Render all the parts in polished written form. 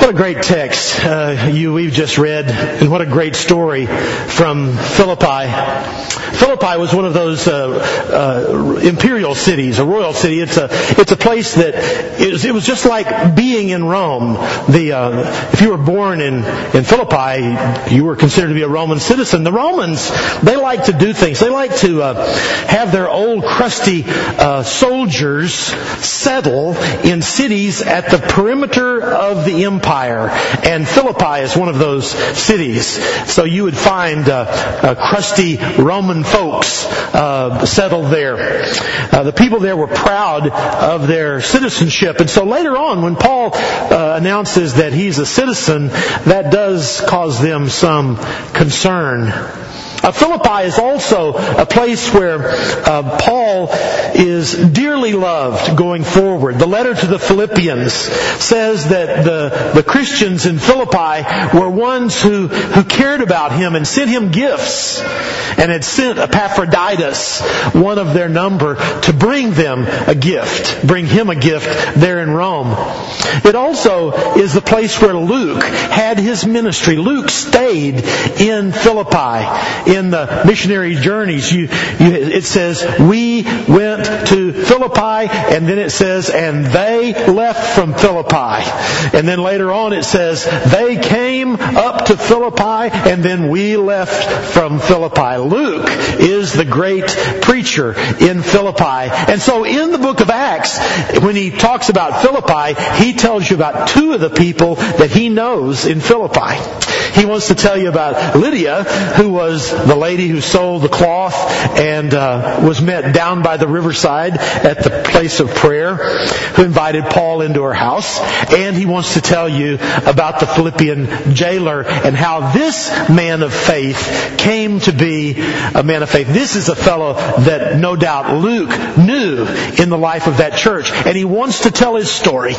What a great text we've just read, and what a great story from Philippi. Philippi was one of those imperial cities, a royal city. It's a place that it was just like being in Rome. If you were born in Philippi, you were considered to be a Roman citizen. The Romans, they like to do things. They like to have their old crusty soldiers settle in cities at the perimeter of the empire. And Philippi is one of those cities. So you would find crusty Roman folks settled there. The people there were proud of their citizenship. And so later on, when Paul announces that he's a citizen, that does cause them some concern. Philippi is also a place where Paul is dearly loved going forward. The letter to the Philippians says that the Christians in Philippi were ones who cared about him and sent him gifts, and had sent Epaphroditus, one of their number, to bring him a gift there in Rome. It also is the place where Luke had his ministry. Luke stayed in Philippi. In the missionary journeys, it says, we went to Philippi, and then it says, and they left from Philippi. And then later on it says, they came up to Philippi, and then we left from Philippi. Luke is the great preacher in Philippi. And so in the book of Acts, when he talks about Philippi, he tells you about two of the people that he knows in Philippi. He wants to tell you about Lydia, who was the lady who sold the cloth and was met down by the riverside at the place of prayer, who invited Paul into her house. And he wants to tell you about the Philippian jailer and how this man of faith came to be a man of faith. This is a fellow that no doubt Luke knew in the life of that church. And he wants to tell his story.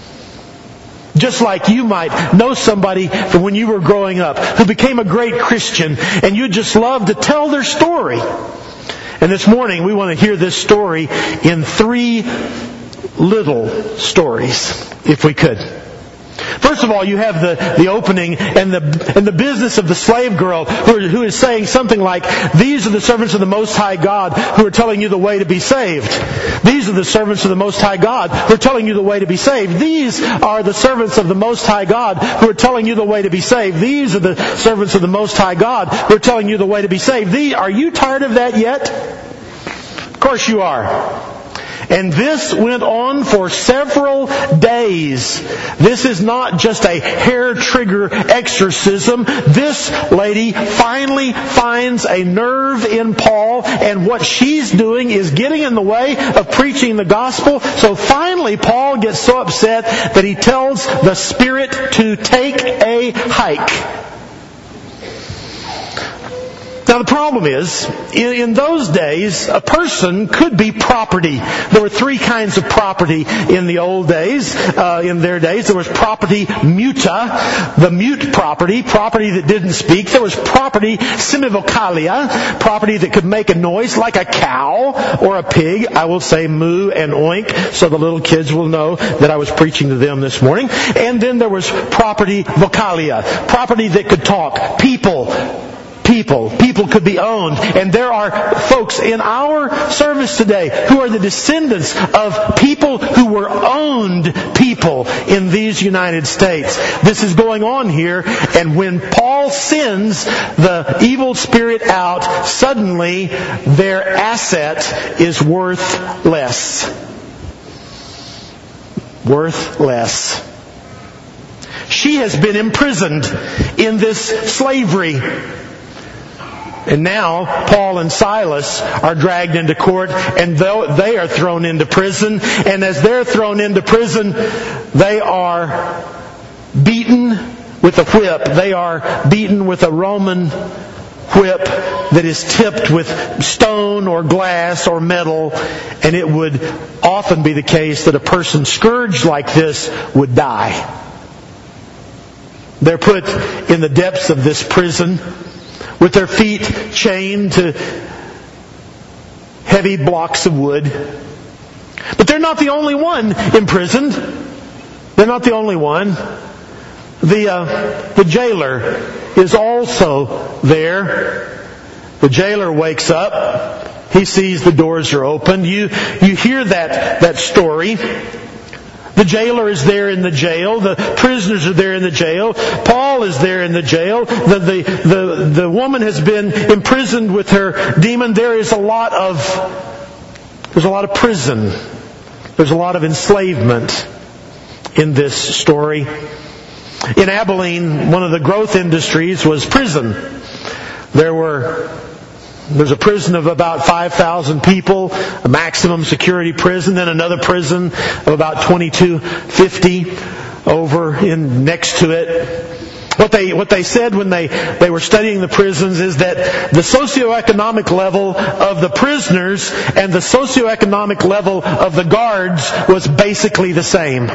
Just like you might know somebody from when you were growing up who became a great Christian, and you'd just love to tell their story. And this morning we want to hear this story in 3 little stories, if we could. First of all, you have the opening and the business of the slave girl who is saying something like, these are the servants of the Most High God who are telling you the way to be saved. These are the servants of the Most High God who are telling you the way to be saved. These are the servants of the Most High God who are telling you the way to be saved. These are the servants of the Most High God who are telling you the way to be saved. Are you tired of that yet? Of course you are. And this went on for several days. This is not just a hair trigger exorcism. This lady finally finds a nerve in Paul, and what she's doing is getting in the way of preaching the gospel. So finally Paul gets so upset that he tells the Spirit to take a hike. Now the problem is, in those days, a person could be property. There were 3 kinds of property in the old days, in their days. There was property muta, the mute property that didn't speak. There was property semivocalia, property that could make a noise like a cow or a pig. I will say moo and oink, so the little kids will know that I was preaching to them this morning. And then there was property vocalia, property that could talk. People could be owned. And there are folks in our service today who are the descendants of people who were owned people in these United States. This is going on here, and when Paul sends the evil spirit out, suddenly their asset is worth less. Worth less. She has been imprisoned in this slavery. And now Paul and Silas are dragged into court, and they are thrown into prison. And as they're thrown into prison, they are beaten with a whip. They are beaten with a Roman whip that is tipped with stone or glass or metal. And it would often be the case that a person scourged like this would die. They're put in the depths of this prison, with their feet chained to heavy blocks of wood. But they're not the only one imprisoned. They're not the only one. The jailer is also there. The jailer wakes up. He sees the doors are open. You hear that story. The jailer is there in the jail. The prisoners are there in the jail. Paul is there in the jail. The woman has been imprisoned with her demon. There's a lot of prison. There's a lot of enslavement in this story. In Abilene, one of the growth industries was prison. There's a prison of about 5,000 people, a maximum security prison, then another prison of about 2,250 over in next to it. What they said when they were studying the prisons is that the socioeconomic level of the prisoners and the socioeconomic level of the guards was basically the same.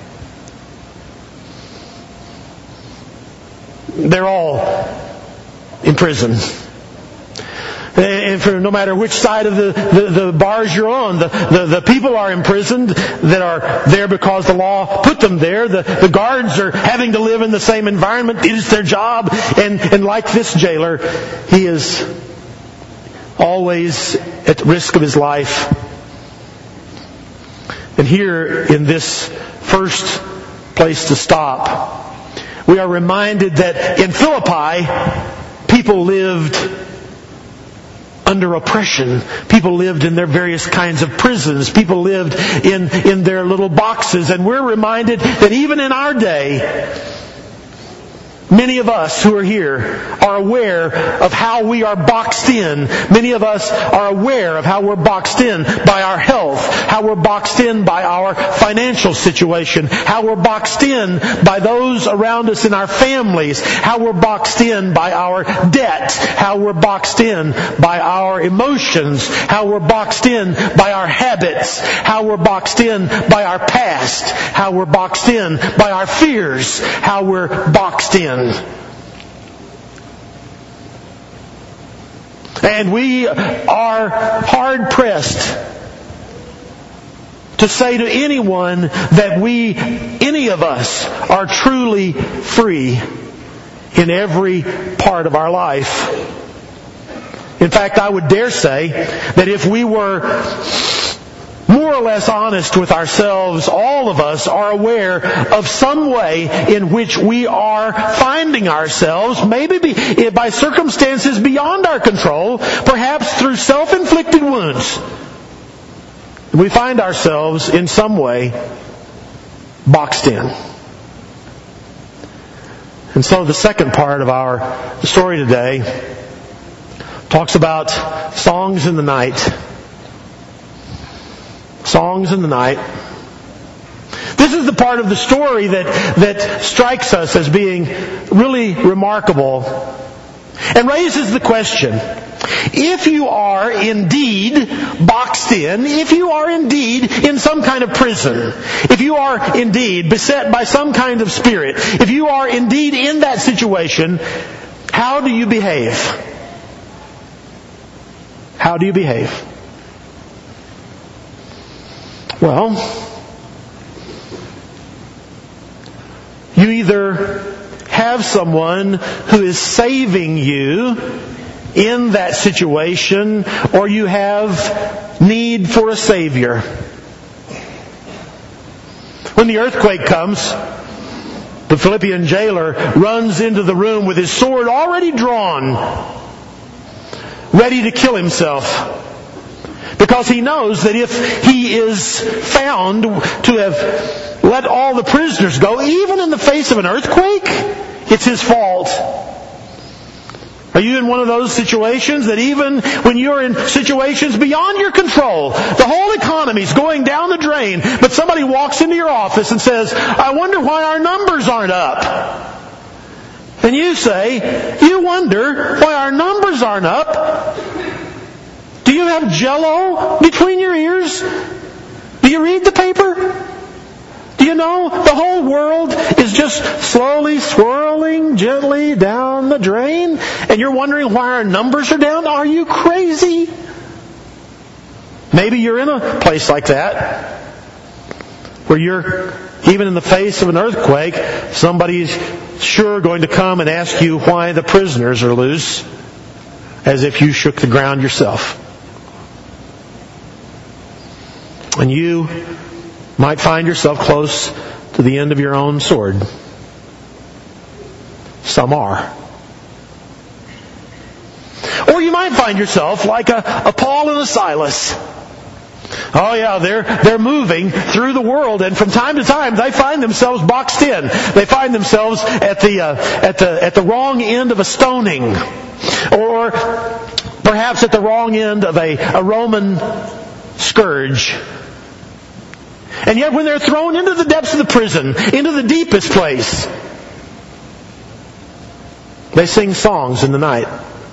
They're all in prison. And for no matter which side of the bars you're on, the people are imprisoned that are there because the law put them there. The guards are having to live in the same environment. It is their job. And like this jailer, he is always at risk of his life. And here in this first place to stop, we are reminded that in Philippi, people lived under oppression. People lived in their various kinds of prisons. People lived in their little boxes. And we're reminded that even in our day, many of us who are here are aware of how we are boxed in. Many of us are aware of how we're boxed in by our health, how we're boxed in by our financial situation, how we're boxed in by those around us in our families, how we're boxed in by our debt, how we're boxed in by our emotions, how we're boxed in by our habits, how we're boxed in by our past, how we're boxed in by our fears, how we're boxed in. And we are hard-pressed to say to anyone that any of us, are truly free in every part of our life. In fact, I would dare say that if we were more or less honest with ourselves, all of us are aware of some way in which we are finding ourselves, maybe by circumstances beyond our control, perhaps through self-inflicted wounds. We find ourselves in some way boxed in. And so the second part of our story today talks about songs in the night. Songs in the night. This is the part of the story that strikes us as being really remarkable and raises the question, if you are indeed boxed in, if you are indeed in some kind of prison, if you are indeed beset by some kind of spirit, if you are indeed in that situation, how do you behave? How do you behave? Well, you either have someone who is saving you in that situation, or you have need for a Savior. When the earthquake comes, the Philippian jailer runs into the room with his sword already drawn, ready to kill himself. Because he knows that if he is found to have let all the prisoners go, even in the face of an earthquake, it's his fault. Are you in one of those situations that even when you're in situations beyond your control, the whole economy's going down the drain, but somebody walks into your office and says, I wonder why our numbers aren't up? And you say, you wonder why our numbers aren't up? Do you have Jell-O between your ears? Do you read the paper? Do you know the whole world is just slowly swirling gently down the drain? And you're wondering why our numbers are down? Are you crazy? Maybe you're in a place like that, where you're Even in the face of an earthquake, somebody's sure going to come and ask you why the prisoners are loose, as if you shook the ground yourself. And you might find yourself close to the end of your own sword. Some are. Or you might find yourself like a Paul and a Silas. Oh yeah, they're moving through the world, and from time to time they find themselves boxed in. They find themselves at the wrong end of a stoning, or perhaps at the wrong end of a Roman scourge. And yet when they're thrown into the depths of the prison, into the deepest place, they sing songs in the night.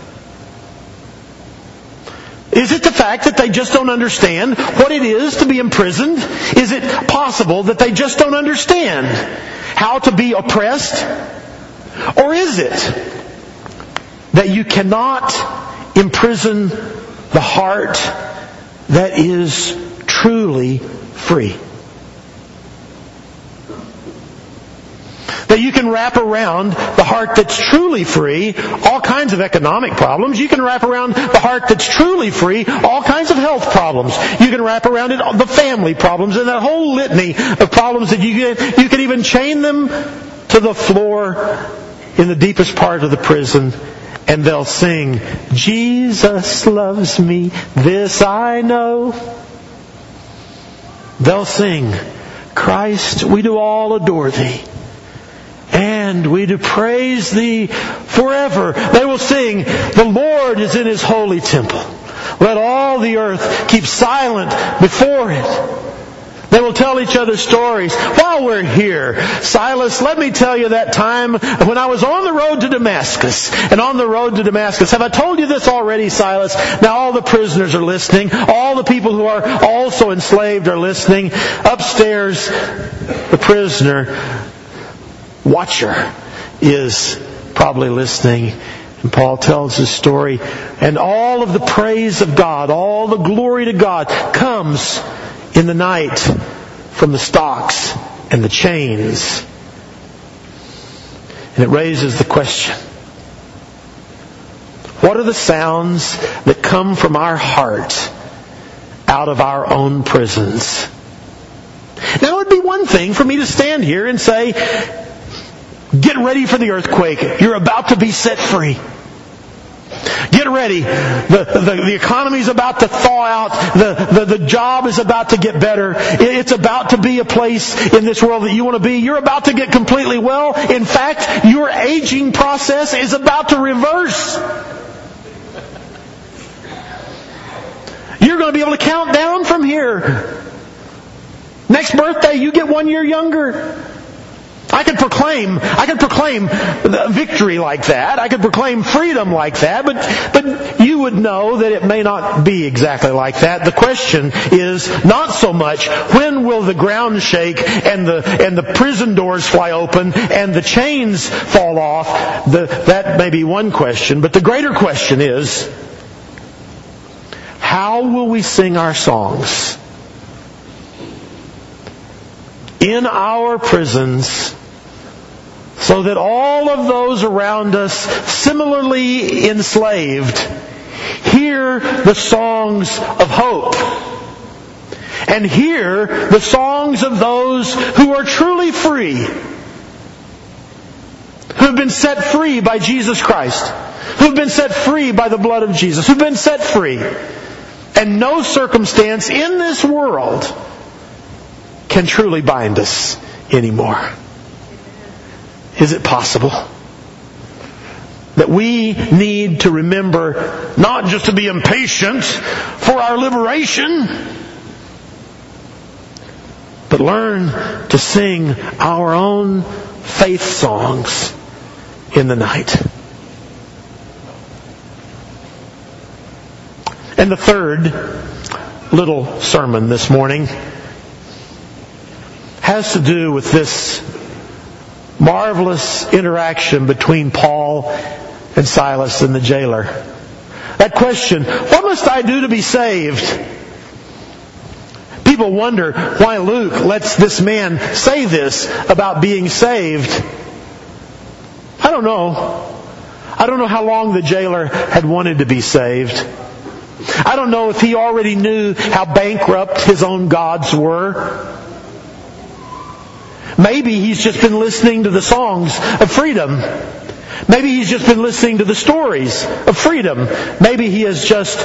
Is it the fact that they just don't understand what it is to be imprisoned? Is it possible that they just don't understand how to be oppressed? Or is it that you cannot imprison the heart that is truly free? That you can wrap around the heart that's truly free all kinds of economic problems. You can wrap around the heart that's truly free all kinds of health problems. You can wrap around it the family problems and that whole litany of problems that you can even chain them to the floor in the deepest part of the prison, and they'll sing, "Jesus loves me, this I know." They'll sing, "Christ, we do all adore Thee, and we do praise Thee forever." They will sing, "The Lord is in His holy temple. Let all the earth keep silent before it." They will tell each other stories. While we're here, Silas, let me tell you that time when I was on the road to Damascus. And on the road to Damascus, have I told you this already, Silas? Now all the prisoners are listening. All the people who are also enslaved are listening. Upstairs, the prisoner watcher is probably listening. And Paul tells his story. And all of the praise of God, all the glory to God comes in the night from the stocks and the chains. And it raises the question, what are the sounds that come from our heart out of our own prisons? Now it would be one thing for me to stand here and say, get ready for the earthquake. You're about to be set free. Get ready. The economy's about to thaw out. The job is about to get better. It's about to be a place in this world that you want to be. You're about to get completely well. In fact, your aging process is about to reverse. You're going to be able to count down from here. Next birthday, you get 1 year younger. I could proclaim victory like that. I could proclaim freedom like that, but you would know that it may not be exactly like that. The question is not so much when will the ground shake and the prison doors fly open and the chains fall off. That may be one question, but the greater question is, how will we sing our songs in our prisons, so that all of those around us similarly enslaved hear the songs of hope and hear the songs of those who are truly free, who have been set free by Jesus Christ, who have been set free by the blood of Jesus, who have been set free, and no circumstance in this world can truly bind us anymore. Is it possible that we need to remember not just to be impatient for our liberation, but learn to sing our own faith songs in the night? And the third little sermon this morning has to do with this marvelous interaction between Paul and Silas and the jailer. That question, what must I do to be saved? people wonder why Luke lets this man say this about being saved. I don't know. I don't know how long the jailer had wanted to be saved. I don't know if he already knew how bankrupt his own gods were. Maybe he's just been listening to the songs of freedom. Maybe he's just been listening to the stories of freedom. Maybe he has just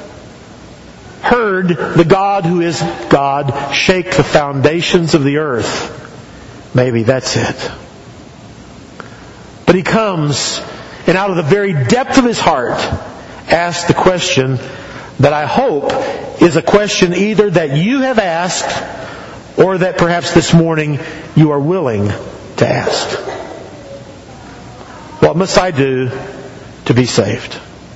heard the God who is God shake the foundations of the earth. Maybe that's it. But he comes and out of the very depth of his heart asks the question that I hope is a question either that you have asked or that perhaps this morning you are willing to ask. What must I do to be saved?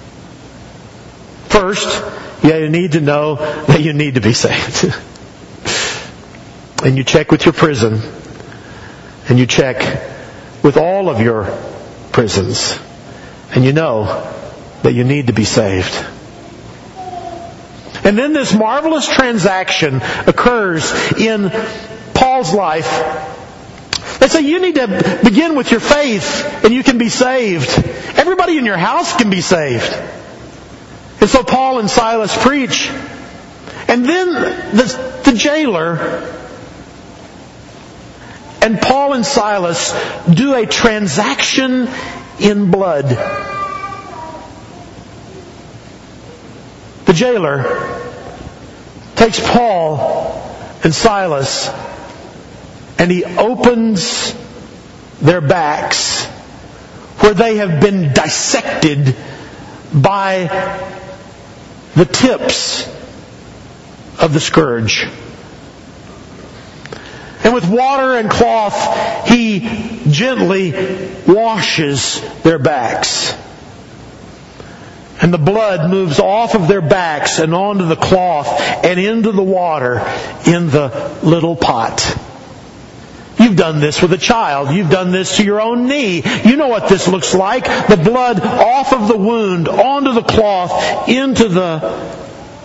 First, you need to know that you need to be saved. And you check with your prison. And you check with all of your prisons. And you know that you need to be saved. And then this marvelous transaction occurs in Paul's life. They say you need to begin with your faith and you can be saved. Everybody in your house can be saved. And so Paul and Silas preach. And then the jailer and Paul and Silas do a transaction in blood. The jailer takes Paul and Silas and he opens their backs where they have been dissected by the tips of the scourge. And with water and cloth, he gently washes their backs. And the blood moves off of their backs and onto the cloth and into the water in the little pot. You've done this with a child. You've done this to your own knee. You know what this looks like. The blood off of the wound, onto the cloth, into the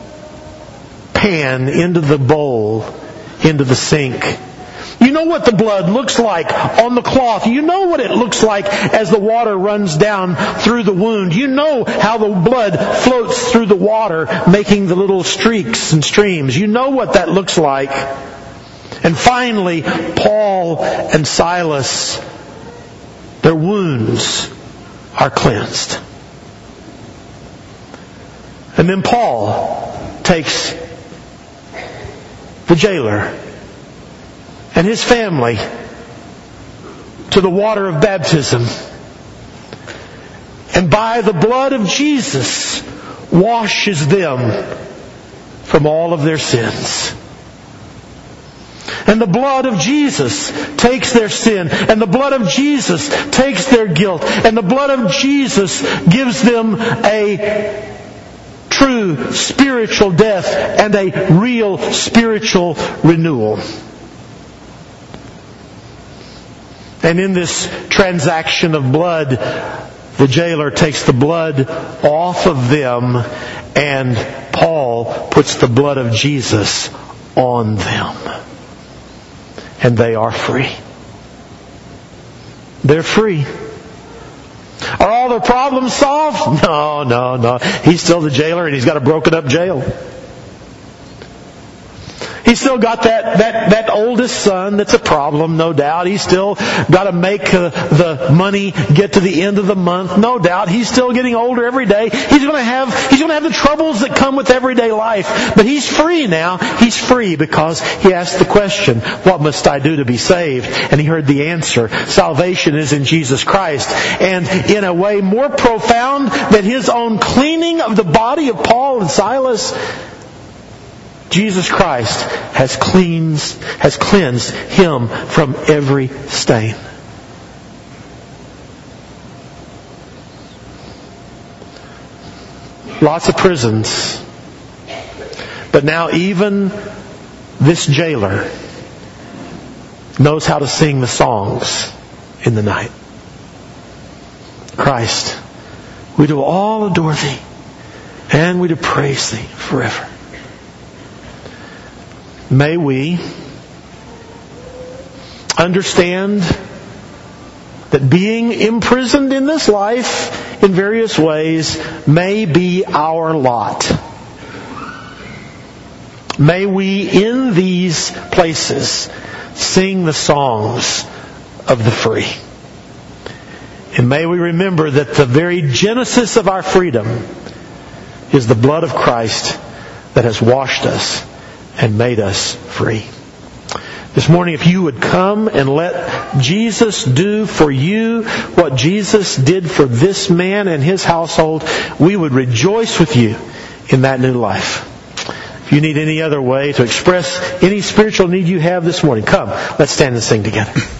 pan, into the bowl, into the sink. You know what the blood looks like on the cloth. You know what it looks like as the water runs down through the wound. You know how the blood floats through the water, making the little streaks and streams. You know what that looks like. And finally, Paul and Silas, their wounds are cleansed. And then Paul takes the jailer and his family to the water of baptism. And by the blood of Jesus, washes them from all of their sins. And the blood of Jesus takes their sin. And the blood of Jesus takes their guilt. And the blood of Jesus gives them a true spiritual death and a real spiritual renewal. And in this transaction of blood, the jailer takes the blood off of them and Paul puts the blood of Jesus on them. And they are free. They're free. Are all their problems solved? No. He's still the jailer and he's got a broken up jail. He's still got that oldest son that's a problem, no doubt. He's still got to make the money get to the end of the month, no doubt. He's still getting older every day. He's going to have the troubles that come with everyday life. But he's free now. He's free because he asked the question, what must I do to be saved? And he heard the answer. Salvation is in Jesus Christ. And in a way more profound than his own cleaning of the body of Paul and Silas, Jesus Christ has cleansed him from every stain. Lots of prisons. But now even this jailer knows how to sing the songs in the night. Christ, we do all adore Thee, and we do praise Thee forever. may we understand that being imprisoned in this life in various ways may be our lot. May we, in these places, sing the songs of the free. And may we remember that the very genesis of our freedom is the blood of Christ that has washed us and made us free. This morning, if you would come and let Jesus do for you what Jesus did for this man and his household, we would rejoice with you in that new life. If you need any other way to express any spiritual need you have this morning, come, let's stand and sing together.